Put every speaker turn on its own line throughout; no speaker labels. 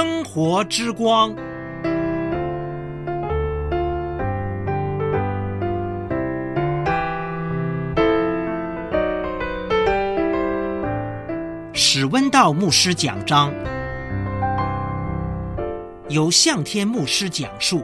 生活之光。史温道牧师讲章，由向天牧师讲述。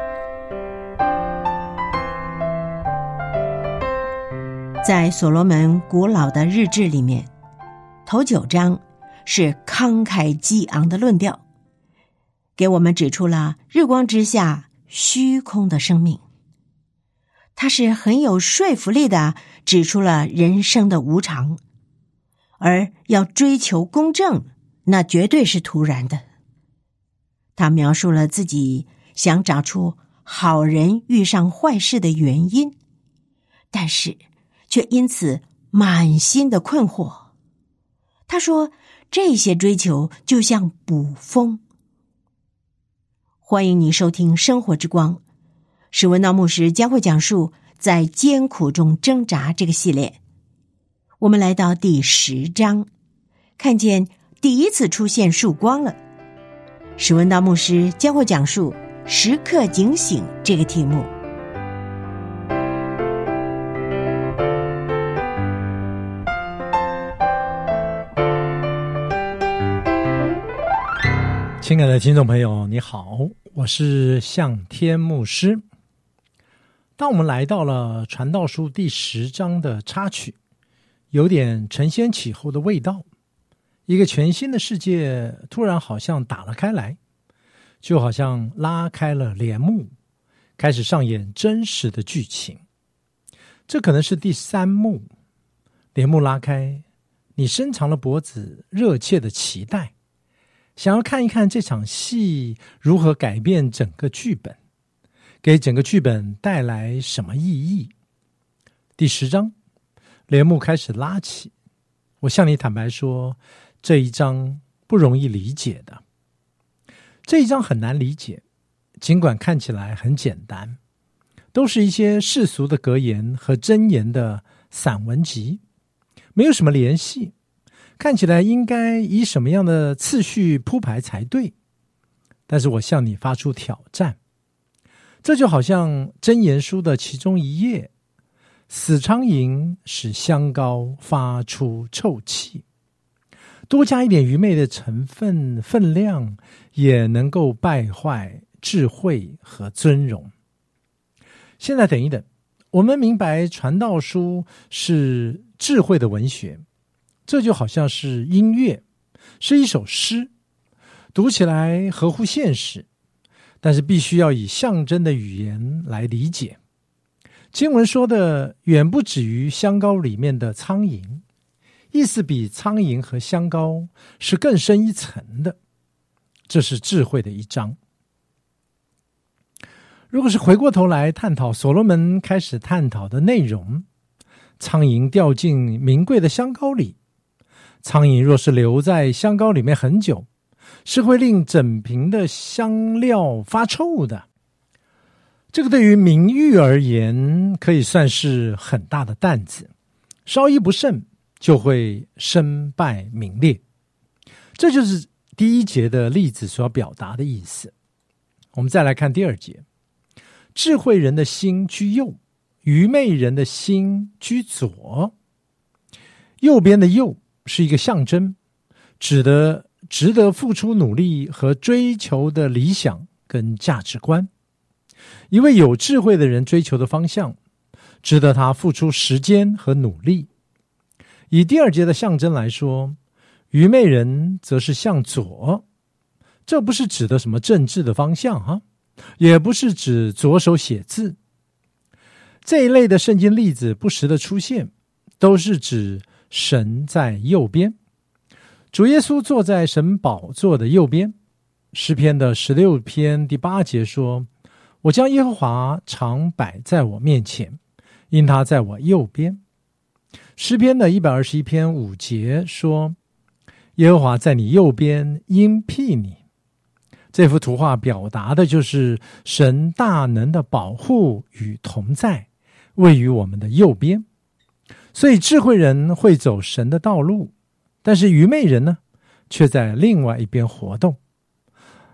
在所罗门古老的日志里面，头9章是慷慨激昂的论调，给我们指出了日光之下虚空的生命。它是很有说服力的指出了人生的无常，而要追求公正，那绝对是突然的。他描述了自己想找出好人遇上坏事的原因，但是却因此满心的困惑。他说这些追求就像捕风。欢迎你收听生活之光，史温道牧师将会讲述在艰苦中挣扎这个系列。我们来到第10章，看见第一次出现曙光了。史温道牧师将会讲述时刻警醒这个题目。
亲爱的听众朋友，你好，我是向天牧师。当我们来到了传道书第10章的插曲，有点承先启后的味道，一个全新的世界突然好像打了开来，就好像拉开了帘幕，开始上演真实的剧情。这可能是第3幕，帘幕拉开，你伸长了脖子，热切的期待，想要看一看这场戏如何改变整个剧本，给整个剧本带来什么意义。第10章，帘幕开始拉起，我向你坦白说，这一章不容易理解的。这一章很难理解，尽管看起来很简单，都是一些世俗的格言和箴言的散文集，没有什么联系，看起来应该以什么样的次序铺排才对。但是我向你发出挑战，这就好像箴言书的其中一页，死苍蝇使香膏发出臭气，多加一点愚昧的成分量，也能够败坏智慧和尊荣。现在等一等，我们明白传道书是智慧的文学，这就好像是音乐，是一首诗，读起来合乎现实，但是必须要以象征的语言来理解。经文说的远不止于香膏里面的苍蝇，意思比苍蝇和香膏是更深一层的，这是智慧的一章。如果是回过头来探讨所罗门开始探讨的内容，苍蝇掉进名贵的香膏里，苍蝇若是留在香膏里面很久，是会令整瓶的香料发臭的。这个对于名誉而言，可以算是很大的担子，稍一不慎就会身败名裂。这就是第1节的例子所表达的意思。我们再来看第2节，智慧人的心居右，愚昧人的心居左。右边的右是一个象征，指的值得付出努力和追求的理想跟价值观。一位有智慧的人追求的方向，值得他付出时间和努力。以第2节的象征来说，愚昧人则是向左，这不是指的什么政治的方向也不是指左手写字。这一类的圣经例子不时的出现，都是指神在右边，主耶稣坐在神宝座的右边。诗篇的16篇第8节说，我将耶和华常摆在我面前，因他在我右边。诗篇的121篇5节说，耶和华在你右边，荫庇你。这幅图画表达的就是神大能的保护与同在，位于我们的右边。所以智慧人会走神的道路，但是愚昧人呢，却在另外一边活动。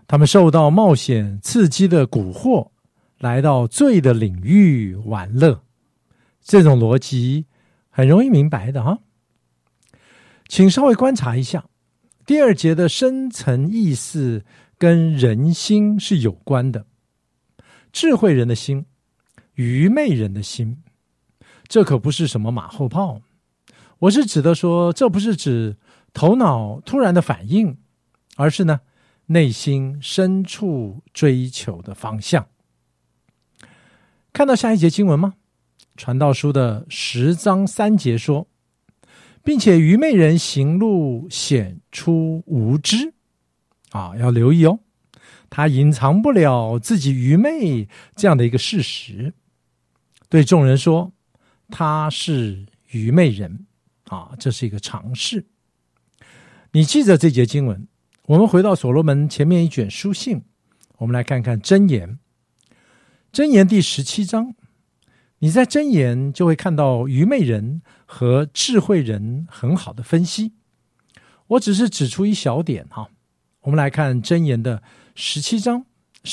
他们受到冒险刺激的蛊惑，来到罪的领域玩乐。这种逻辑很容易明白的哈。请稍微观察一下，第2节的深层意思跟人心是有关的。智慧人的心，愚昧人的心，这可不是什么马后炮。我是指的说，这不是指头脑突然的反应，而是呢内心深处追求的方向。看到下一节经文吗？传道书的10章3节说，并且愚昧人行路显出无知要留意哦，他隐藏不了自己愚昧这样的一个事实，对众人说他是愚昧人这是一个常识。你记着这节经文，我们回到所罗门前面一卷书信，我们来看看箴言。箴言第17章，你在箴言就会看到愚昧人和智慧人很好的分析。我只是指出一小点哈。我们来看箴言的17章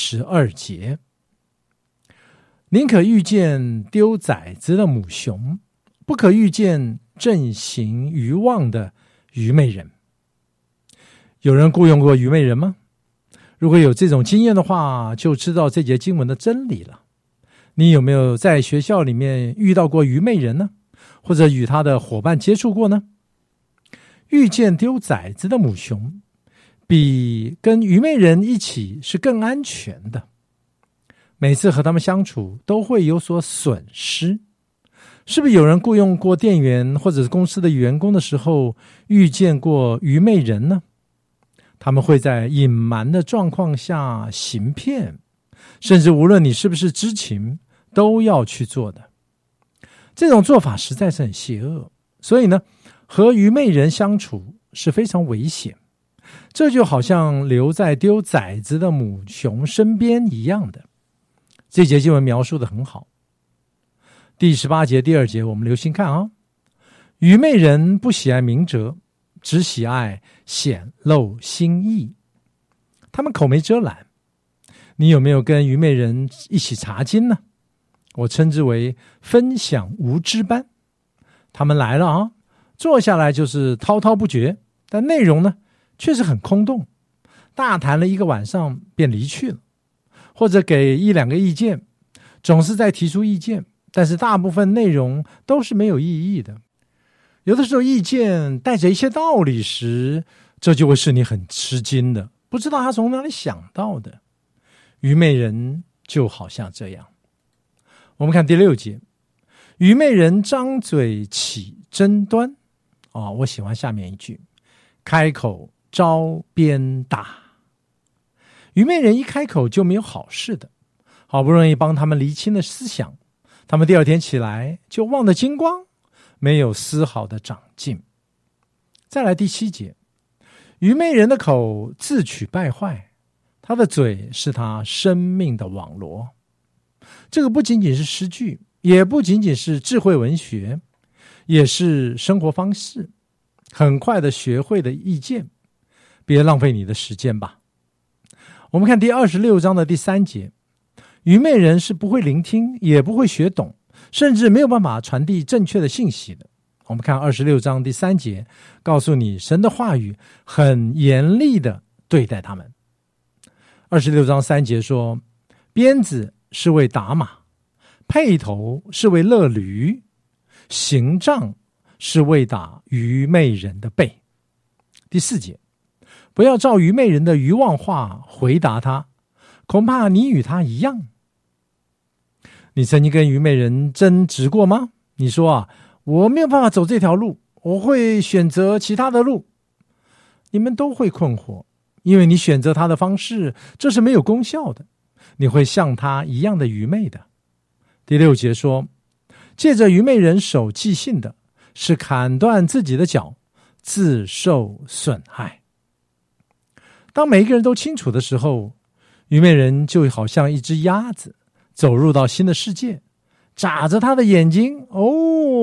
12节，宁可遇见丢崽子的母熊，不可遇见正行愚妄的愚昧人。有人雇佣过愚昧人吗？如果有这种经验的话，就知道这节经文的真理了。你有没有在学校里面遇到过愚昧人呢？或者与他的伙伴接触过呢？遇见丢崽子的母熊，比跟愚昧人一起是更安全的。每次和他们相处都会有所损失。是不是有人雇佣过店员或者是公司的员工的时候遇见过愚昧人呢？他们会在隐瞒的状况下行骗，甚至无论你是不是知情，都要去做的。这种做法实在是很邪恶，所以呢，和愚昧人相处是非常危险。这就好像留在丢崽子的母熊身边一样的。这节经文描述得很好。第18节第2节，我们留心看愚昧人不喜爱明哲，只喜爱显露心意。他们口没遮拦。你有没有跟愚昧人一起查经呢？我称之为分享无知班。他们来了坐下来就是滔滔不绝，但内容呢确实很空洞，大谈了1个晚上便离去了，或者给1-2个意见，总是在提出意见，但是大部分内容都是没有意义的。有的时候意见带着一些道理时，这就会是你很吃惊的，不知道他从哪里想到的。愚昧人就好像这样。我们看第6节，愚昧人张嘴起争端我喜欢下面一句，开口招鞭打。愚昧人一开口就没有好事的，好不容易帮他们厘清了思想，他们第2天起来就忘得精光，没有丝毫的长进。再来第7节，愚昧人的口自取败坏，他的嘴是他生命的网罗。这个不仅仅是诗句，也不仅仅是智慧文学，也是生活方式，很快的学会的意见。别浪费你的时间吧。我们看第26章的第3节，愚昧人是不会聆听，也不会学懂，甚至没有办法传递正确的信息的。我们看26章第3节，告诉你神的话语很严厉的对待他们。26章3节说，鞭子是为打马，辔头是为勒驴，刑杖是为打愚昧人的背。第4节，不要照愚昧人的愚妄话回答他，恐怕你与他一样。你曾经跟愚昧人争执过吗？你说我没有办法走这条路，我会选择其他的路。你们都会困惑，因为你选择他的方式，这是没有功效的，你会像他一样的愚昧的。第6节说，借着愚昧人手寄信的，是砍断自己的脚，自受损害。当每一个人都清楚的时候，愚昧人就好像一只鸭子走入到新的世界，眨着他的眼睛，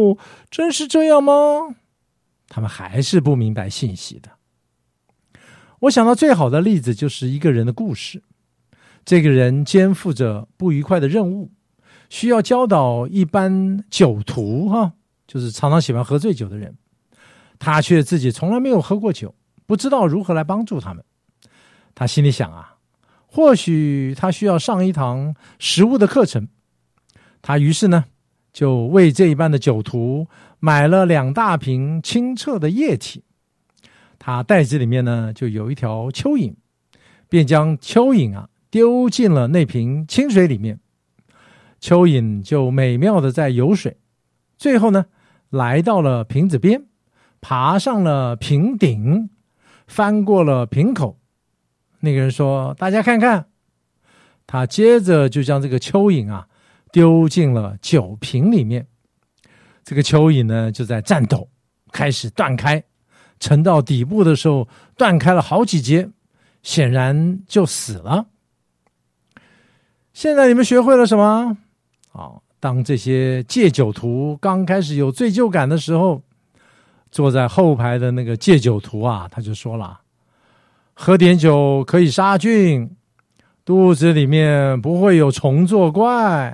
真是这样吗？他们还是不明白信息的。 我想到最好的例子就是一个人的故事。这个人肩负着不愉快的任务，需要教导一般酒徒就是常常喜欢喝醉酒的人，他却自己从来没有喝过酒，不知道如何来帮助他们。他心里想或许他需要上一堂食物的课程。他于是呢就为这一班的酒徒买了2大瓶清澈的液体。他袋子里面呢就有一条蚯蚓，便将蚯蚓丢进了那瓶清水里面。蚯蚓就美妙的在游水，最后呢来到了瓶子边，爬上了瓶顶，翻过了瓶口。那个人说：大家看看。他接着就将这个蚯蚓丢进了酒瓶里面。这个蚯蚓呢就在颤抖，开始断开，沉到底部的时候断开了好几节，显然就死了。现在你们学会了什么？当这些戒酒徒刚开始有罪疚感的时候，坐在后排的那个戒酒徒他就说了：喝点酒可以杀菌，肚子里面不会有虫作怪。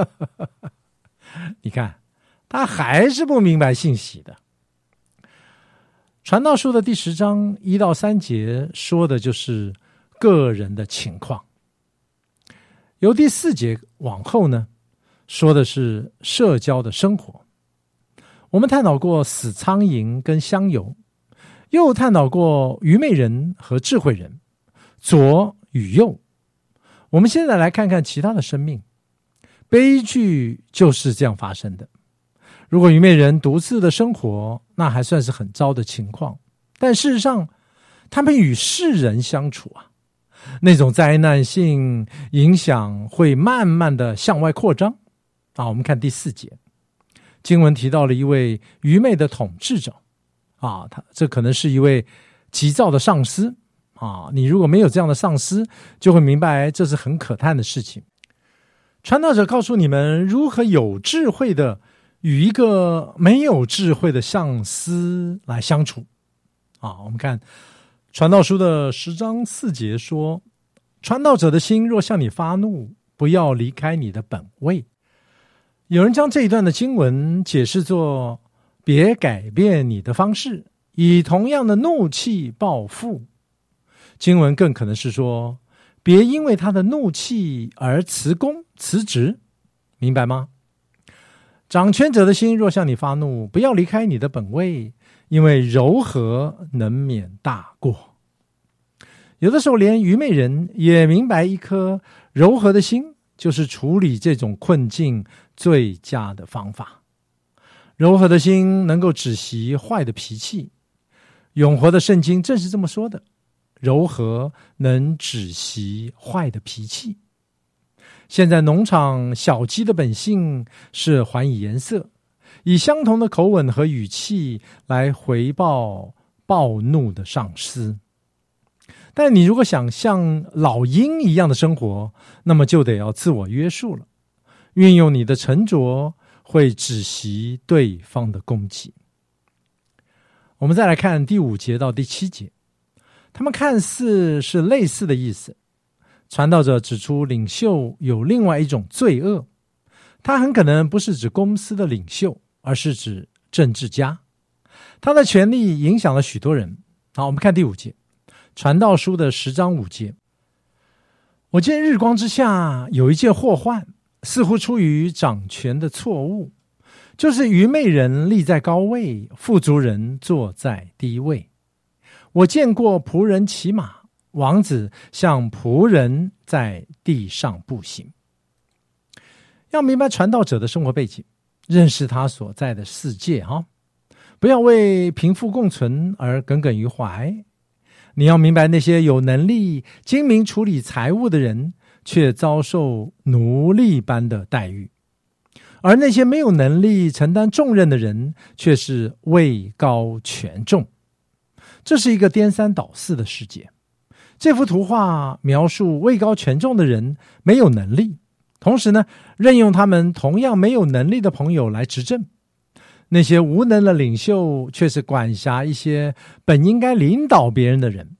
你看，他还是不明白信息的。传道书的第10章1到3节说的就是个人的情况，由第4节往后呢，说的是社交的生活。我们探讨过死苍蝇跟香油，又探讨过愚昧人和智慧人，左与右。我们现在来看看其他的生命。悲剧就是这样发生的。如果愚昧人独自的生活，那还算是很糟的情况，但事实上他们与世人相处那种灾难性影响会慢慢的向外扩张。我们看第4节，经文提到了一位愚昧的统治者这可能是一位急躁的上司你如果没有这样的上司，就会明白这是很可叹的事情。传道者告诉你们如何有智慧的与一个没有智慧的上司来相处我们看传道书的10章4节说：传道者的心若向你发怒，不要离开你的本位。有人将这一段的经文解释作：别改变你的方式，以同样的怒气报复。经文更可能是说：别因为他的怒气而辞工辞职。明白吗？掌权者的心若向你发怒，不要离开你的本位，因为柔和能免大过。有的时候连愚昧人也明白，一颗柔和的心就是处理这种困境最佳的方法。柔和的心能够止息坏的脾气，永活的圣经正是这么说的：柔和能止息坏的脾气。现在农场小鸡的本性是还以颜色，以相同的口吻和语气来回报暴怒的上司。但你如果想像老鹰一样的生活，那么就得要自我约束了，运用你的沉着，会止息对方的攻击。我们再来看第5节到第7节，他们看似是类似的意思。传道者指出领袖有另外一种罪恶，他很可能不是指公司的领袖，而是指政治家。他的权力影响了许多人。好，我们看第5节，传道书的10章5节。我见日光之下有一件祸患，似乎出于掌权的错误，就是愚昧人立在高位，富足人坐在低位。我见过仆人骑马，王子像仆人在地上步行。要明白传道者的生活背景，认识他所在的世界不要为贫富共存而耿耿于怀。你要明白那些有能力精明处理财务的人却遭受奴隶般的待遇，而那些没有能力承担重任的人却是位高权重。这是一个颠三倒四的世界。这幅图画描述位高权重的人没有能力，同时呢，任用他们同样没有能力的朋友来执政。那些无能的领袖却是管辖一些本应该领导别人的人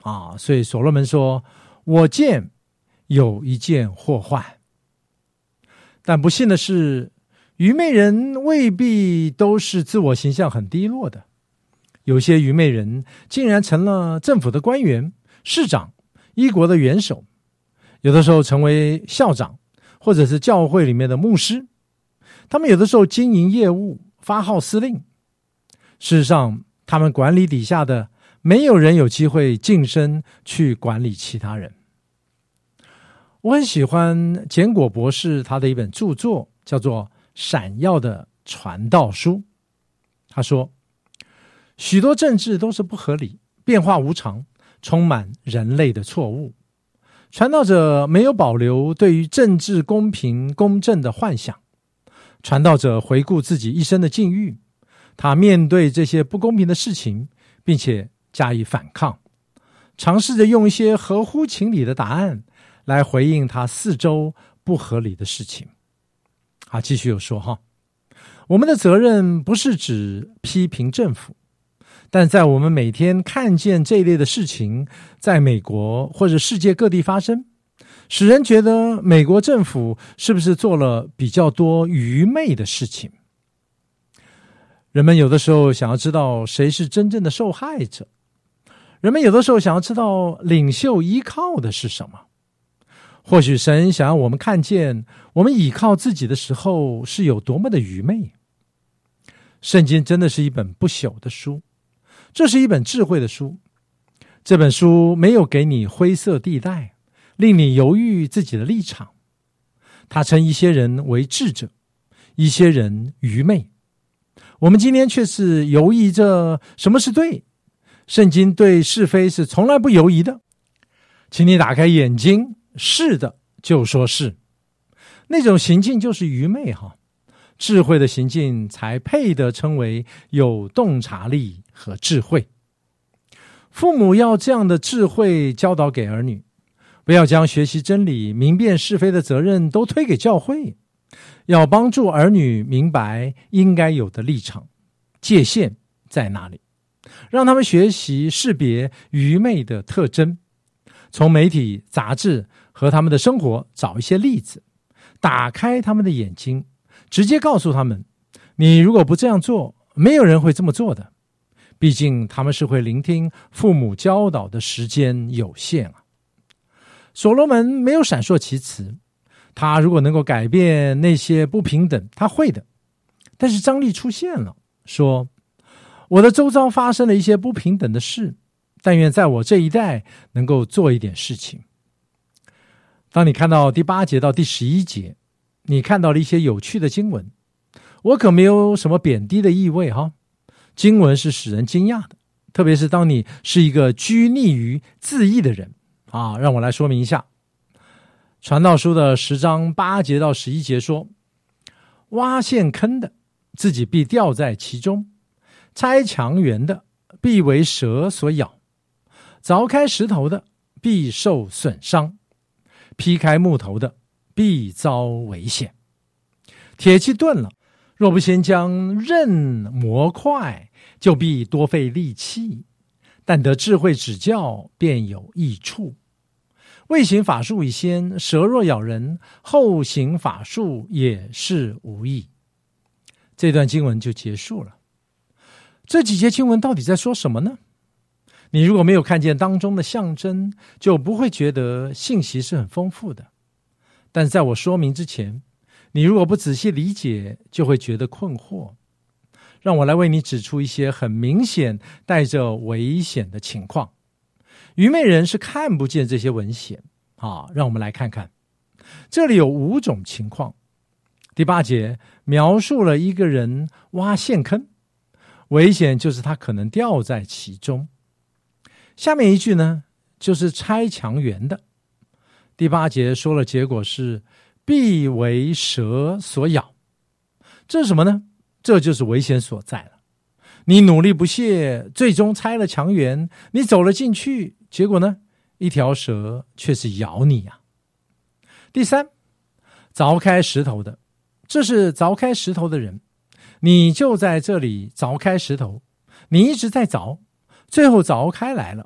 所以所罗门说，我见有一件祸患。但不幸的是，愚昧人未必都是自我形象很低落的，有些愚昧人竟然成了政府的官员、市长、一国的元首，有的时候成为校长，或者是教会里面的牧师。他们有的时候经营业务，发号施令。事实上，他们管理底下的没有人有机会晋升去管理其他人。我很喜欢简果博士他的一本著作，叫做《闪耀的传道书》。他说，许多政治都是不合理、变化无常，充满人类的错误。传道者没有保留对于政治公平公正的幻想，传道者回顾自己一生的境遇，他面对这些不公平的事情，并且加以反抗，尝试着用一些合乎情理的答案来回应他四周不合理的事情。继续有说我们的责任不是指批评政府，但在我们每天看见这一类的事情在美国或者世界各地发生，使人觉得美国政府是不是做了比较多愚昧的事情。人们有的时候想要知道谁是真正的受害者，人们有的时候想要知道领袖依靠的是什么。或许神想要我们看见我们倚靠自己的时候是有多么的愚昧。圣经真的是一本不朽的书，这是一本智慧的书。这本书没有给你灰色地带，令你犹豫自己的立场。他称一些人为智者，一些人愚昧。我们今天却是犹疑着什么是对。圣经对是非是从来不犹疑的。请你打开眼睛，是的就说是。那种行径就是愚昧智慧的行径才配得称为有洞察力和智慧。父母要这样的智慧教导给儿女，不要将学习真理、明辨是非的责任都推给教会，要帮助儿女明白应该有的立场，界限在哪里，让他们学习识别愚昧的特征，从媒体、杂志和他们的生活找一些例子，打开他们的眼睛，直接告诉他们，你如果不这样做，没有人会这么做的。毕竟他们是会聆听父母教导的时间有限所罗门没有闪烁其词，他如果能够改变那些不平等，他会的。但是张力出现了，说，我的周遭发生了一些不平等的事，但愿在我这一代能够做一点事情。当你看到第8节到第11节，你看到了一些有趣的经文，我可没有什么贬低的意味经文是使人惊讶的，特别是当你是一个拘泥于字义的人让我来说明一下。传道书的10章8节到11节说，挖陷坑的自己必掉在其中，拆墙垣的必为蛇所咬，凿开石头的必受损伤，劈开木头的必遭危险。铁器钝了，若不先将刃磨快，就必多费力气，但得智慧指教，便有益处。未行法术以先，蛇若咬人，后行法术也是无益。这段经文就结束了。这几节经文到底在说什么呢？你如果没有看见当中的象征，就不会觉得信息是很丰富的。但在我说明之前，你如果不仔细理解，就会觉得困惑。让我来为你指出一些很明显带着危险的情况。愚昧人是看不见这些危险让我们来看看。这里有5种情况。第8节描述了一个人挖陷坑，危险就是他可能掉在其中。下面一句呢，就是拆墙垣的。第8节说了结果是必为蛇所咬。这是什么呢？这就是危险所在了。你努力不懈，最终拆了墙垣，你走了进去，结果呢，一条蛇却是咬你第3，凿开石头的，这是凿开石头的人，你就在这里凿开石头，你一直在凿，最后凿开来了，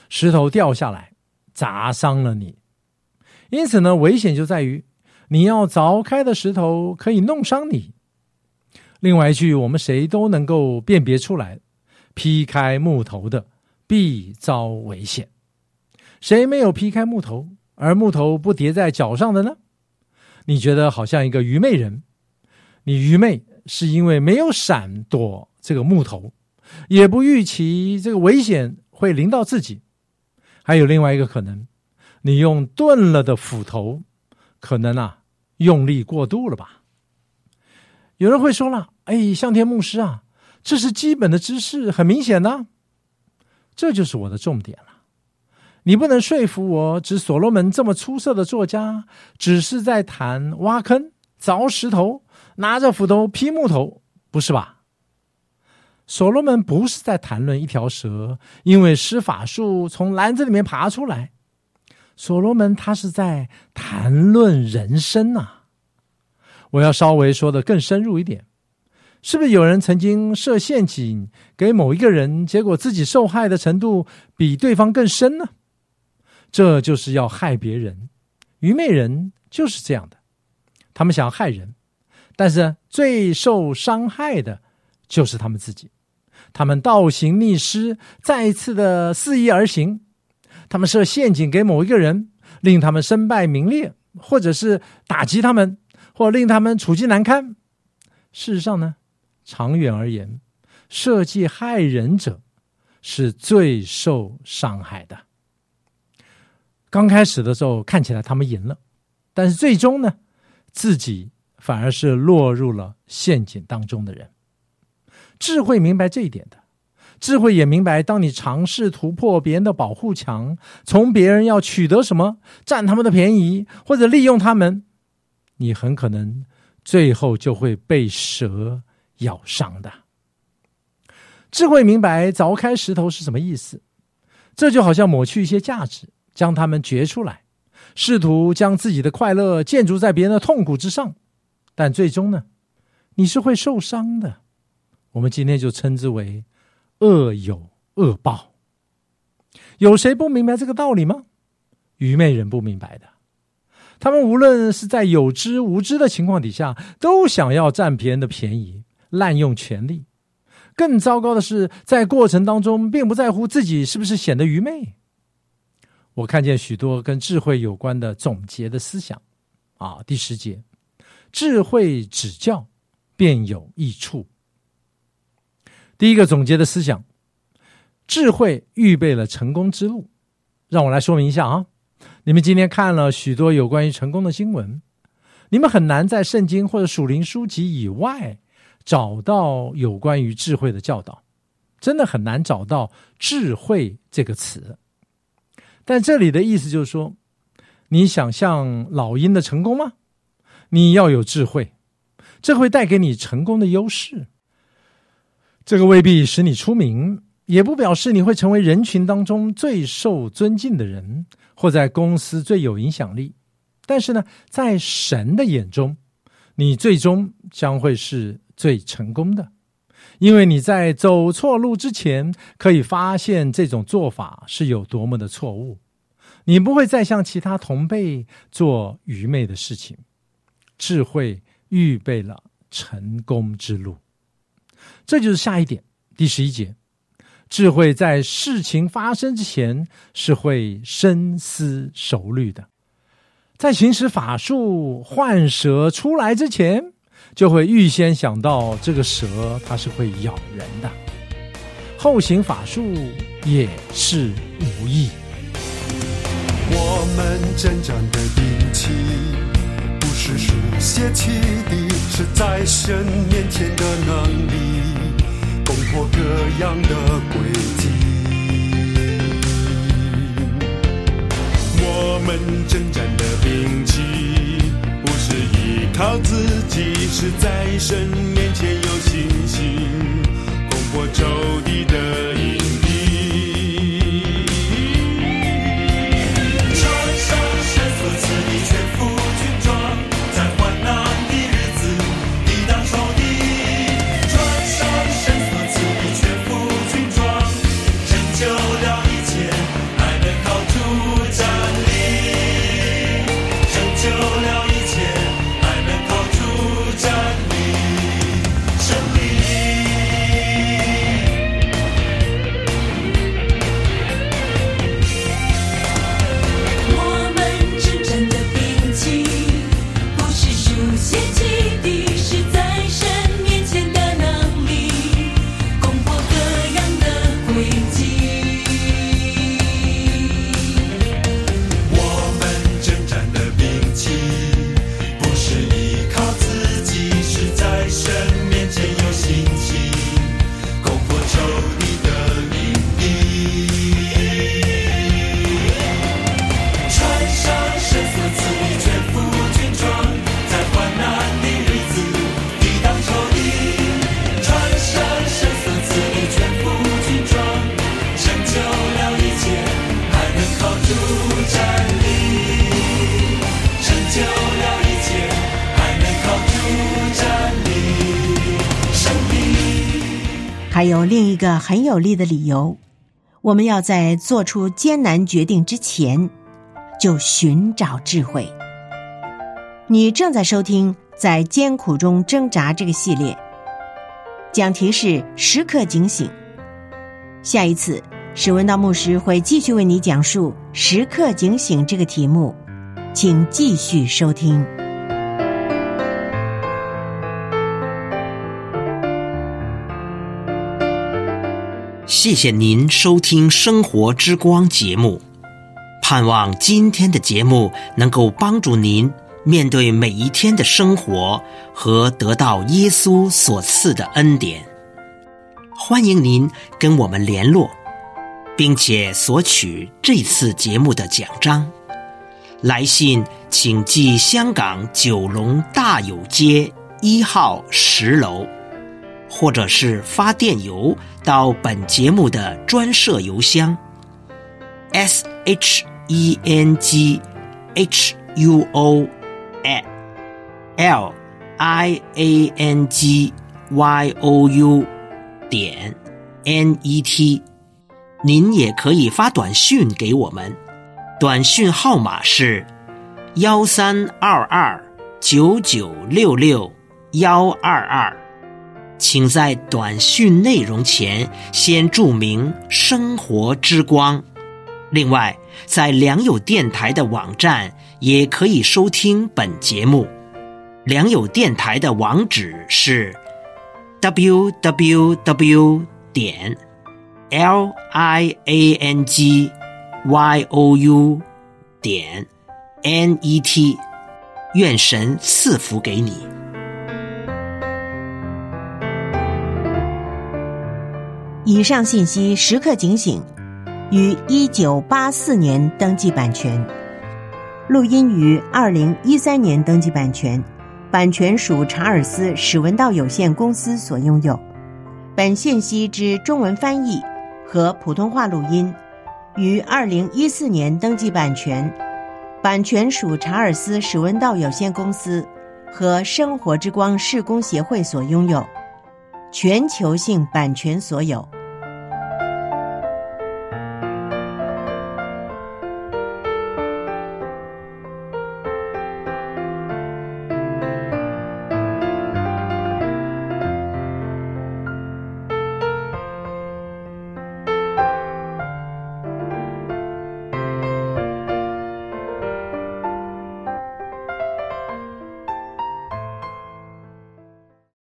石头掉下来砸伤了你。因此呢，危险就在于你要凿开的石头可以弄伤你。另外一句我们谁都能够辨别出来，劈开木头的必遭危险。谁没有劈开木头，而木头不跌在脚上的呢？你觉得好像一个愚昧人，你愚昧是因为没有闪躲这个木头，也不预期这个危险会临到自己。还有另外一个可能，你用钝了的斧头，可能用力过度了吧。有人会说了，向天牧师啊，这是基本的知识，很明显呢。这就是我的重点了。你不能说服我，指所罗门这么出色的作家，只是在谈挖坑、凿石头、拿着斧头劈木头，不是吧？所罗门不是在谈论一条蛇因为施法术从篮子里面爬出来，所罗门他是在谈论人生啊。我要稍微说得更深入一点，是不是有人曾经设陷阱给某一个人，结果自己受害的程度比对方更深呢？这就是要害别人。愚昧人就是这样的，他们想害人，但是最受伤害的就是他们自己。他们倒行逆施，再一次的肆意而行。他们设陷阱给某一个人，令他们身败名裂，或者是打击他们，或令他们处境难堪。事实上呢，长远而言，设计害人者是最受伤害的。刚开始的时候看起来他们赢了，但是最终呢，自己反而是落入了陷阱当中的人。智慧明白这一点的，智慧也明白，当你尝试突破别人的保护墙，从别人要取得什么，占他们的便宜，或者利用他们，你很可能最后就会被蛇咬伤的。智慧明白凿开石头是什么意思，这就好像抹去一些价值，将它们掘出来，试图将自己的快乐建筑在别人的痛苦之上，但最终呢，你是会受伤的。我们今天就称之为恶有恶报。有谁不明白这个道理吗？愚昧人不明白的。他们无论是在有知无知的情况底下，都想要占别人的便宜，滥用权力。更糟糕的是，在过程当中并不在乎自己是不是显得愚昧。我看见许多跟智慧有关的总结的思想第10节，智慧指教便有益处。第一个总结的思想，智慧预备了成功之路。让我来说明一下你们今天看了许多有关于成功的新闻，你们很难在圣经或者属灵书籍以外找到有关于智慧的教导，真的很难找到智慧这个词。但这里的意思就是说，你想像老鹰的成功吗？你要有智慧，这会带给你成功的优势。这个未必使你出名，也不表示你会成为人群当中最受尊敬的人，或在公司最有影响力。但是呢，在神的眼中，你最终将会是最成功的，因为你在走错路之前，可以发现这种做法是有多么的错误。你不会再像其他同辈做愚昧的事情。智慧预备了成功之路。这就是下一点，第11节，智慧在事情发生之前是会深思熟虑的，在行使法术换蛇出来之前，就会预先想到这个蛇它是会咬人的，后行法术也是无益。
我们征战的兵器不是书写起的，是在神面前的能力，攻破各样的诡计。我们征战的兵器不是依靠自己，是在神面前有信心，攻破仇敌的隐蔽。
还有另一个很有力的理由，我们要在做出艰难决定之前，就寻找智慧。你正在收听《在艰苦中挣扎》这个系列，讲题是时刻警醒。下一次史文道牧师会继续为你讲述时刻警醒这个题目，请继续收听。
谢谢您收听生活之光节目，盼望今天的节目能够帮助您面对每一天的生活和得到耶稣所赐的恩典。欢迎您跟我们联络，并且索取这次节目的奖章。来信请寄香港九龙大有街1号10楼，或者是发电邮到本节目的专设邮箱 shenghuo@liangyou.net。 您也可以发短讯给我们，短讯号码是132299662122，请在短讯内容前先注明生活之光。另外，在良友电台的网站也可以收听本节目。良友电台的网址是 www.liangyou.net。 愿神赐福给你。
以上信息时刻警醒，于1984年登记版权，录音于2013年登记版权，版权属查尔斯·史文道有限公司所拥有。本信息之中文翻译和普通话录音于2014年登记版权，版权属查尔斯·史文道有限公司和生活之光事工协会所拥有，全球性版权所有。